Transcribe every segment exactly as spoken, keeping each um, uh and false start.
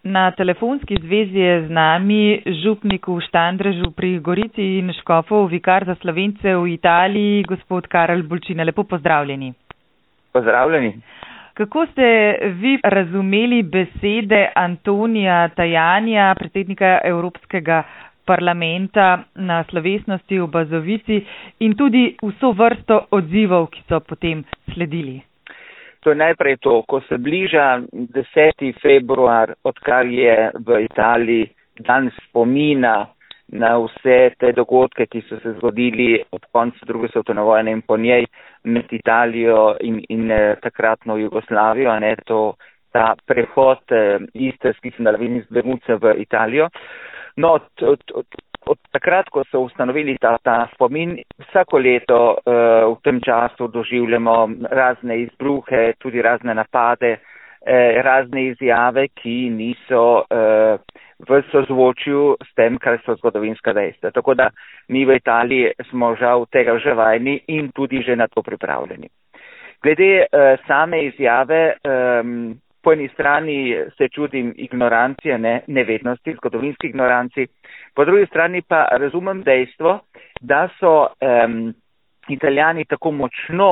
Na telefonski zvezi je z nami župnik v Štandrežu pri Gorici in škofov vikar za Slovence v Italiji, gospod Karel Bolčina. Lepo pozdravljeni. Pozdravljeni. Kako ste vi razumeli besede Antonija Tajanija, predsednika Evropskega parlamenta na slovesnosti v Bazovici in tudi vso vrsto odzivov, ki so potem sledili? To je najprej to, ko se bliža deseti februar, odkar je v Italiji dan spomina na vse te dogodke, ki so se zgodili od konca druge svetovne vojne in po njej med Italijo in, in takratno Jugoslavijo, ne, to, ta prehod eh, istrskih mravin iz Bermuce v Italijo. No, od, od, od, od takrat, ko so ustanovili ta, ta spomin, vsako leto uh, v tem času doživljamo razne izbruhe, tudi razne napade, eh, razne izjave, ki niso uh, v sozvočju s tem, kar so zgodovinska dejstva. Tako da mi v Italiji smo žal tega že vajeni in tudi že na to pripravljeni. Glede uh, same izjave, um, po eni strani se čudim ignorancije, ne, nevednosti, zgodovinski ignoranci, po drugi strani pa razumem dejstvo, da so um, Italijani tako močno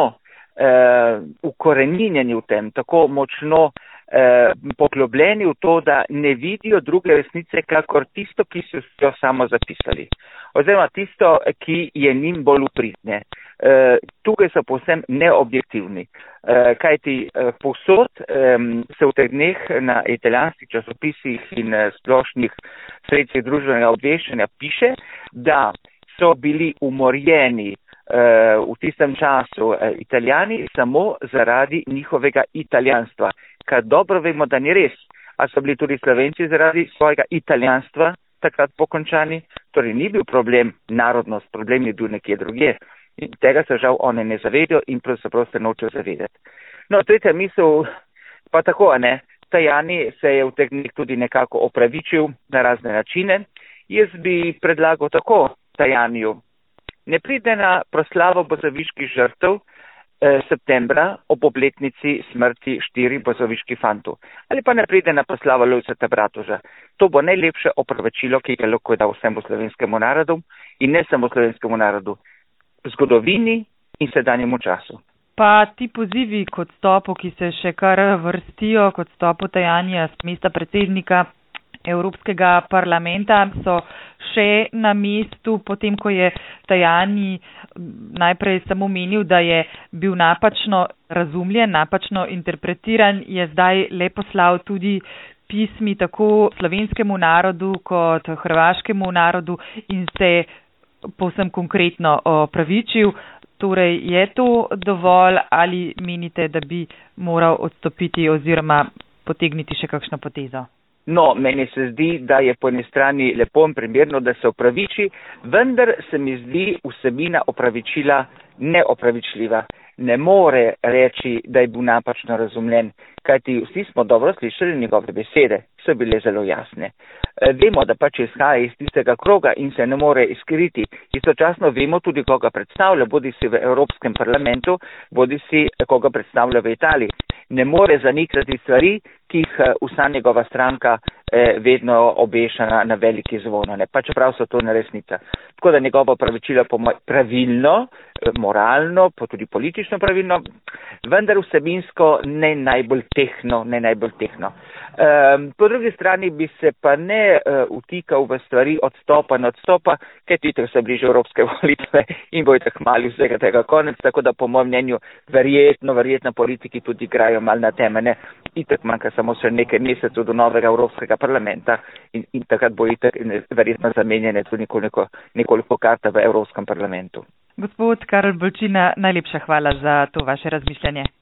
uh, ukoreninjeni v tem, tako močno uh, poglobljeni v to, da ne vidijo druge resnice, kakor tisto, ki so jo samo zapisali. Oziroma tisto, ki je njim bolj upritne. Uh, tukaj so povsem neobjektivni, uh, kajti uh, povsod um, se v teh dneh na italijanskih časopisih in uh, splošnih sredstvih družbenega obveščanja piše, da so bili umorjeni uh, v tistem času uh, Italijani samo zaradi njihovega italijanstva, kar dobro vemo, da ni res. A so bili tudi Slovenci zaradi svojega italijanstva takrat pokončani? Torej ni bil problem narodnost, problem je bil nekje drugje. In tega se žal one ne zavedajo in pravzaprav se nočejo zavedati. No, tretja misel pa tako, ne, Tajani se je v teh dneh tudi nekako opravičil na razne načine. Jaz bi predlagal tako Tajaniju, ne pride na proslavo bozoviških žrtev eh, septembra ob obletnici smrti štirih bozoviških fantov. Ali pa ne pride na proslavo Lojzeta Bratoža. To bo najlepše opravičilo, ki ga lahko da vsemu slovenskemu narodu in ne samo slovenskemu narodu, zgodovini in sedanjemu času. Pa ti pozivi k odstopu, ki se še kar vrstijo, k odstopu Tajanja z mesta predsednika Evropskega parlamenta, so še na mestu, potem ko je Tajani najprej samo menil, da je bil napačno razumljen, napačno interpretiran, je zdaj le poslal tudi pismi tako slovenskemu narodu kot hrvaškemu narodu in se povsem konkretno opravičil. Torej, je to dovolj ali menite, da bi moral odstopiti oziroma potegniti še kakšno potezo? No, meni se zdi, da je po eni strani lepo in primerno, da se opraviči, vendar se mi zdi vsebina opravičila neopravičljiva. Ne more reči, da je bil napačno razumljen, kajti vsi smo dobro slišali njegove besede, so bile zelo jasne. Vemo, da pač izhaja iz tistega kroga in se ne more izkriti. Istočasno vemo tudi, koga predstavlja, bodi si v Evropskem parlamentu, bodi si koga predstavlja v Italiji. Ne more zanikati stvari, ki jih vsa njegova stranka eh, vedno obeša na, na veliki zvono, ne, pa čeprav so to neresnica. Tako da njegovo pravičilo po pravilno, moralno, pa tudi politično pravilno, vendar vsebinsko ne najbolj tehno, ne najbolj tehno. Um, po drugi strani bi se pa ne uh, utikal v stvari odstopa na odstopa, ker tudi se bliže evropske volitve in bo itak mali vsega tega konec, tako da po mojem mnenju verjetno, verjetno politiki tudi igrajo mal na temene. Itak manjka samo še nekaj mesecev do novega Evropskega parlamenta in, in takrat bo itak verjetno zamenjene tudi nekoliko, nekoliko karta v Evropskem parlamentu. Gospod Karel Bolčina, najlepša hvala za to vaše razmišljanje.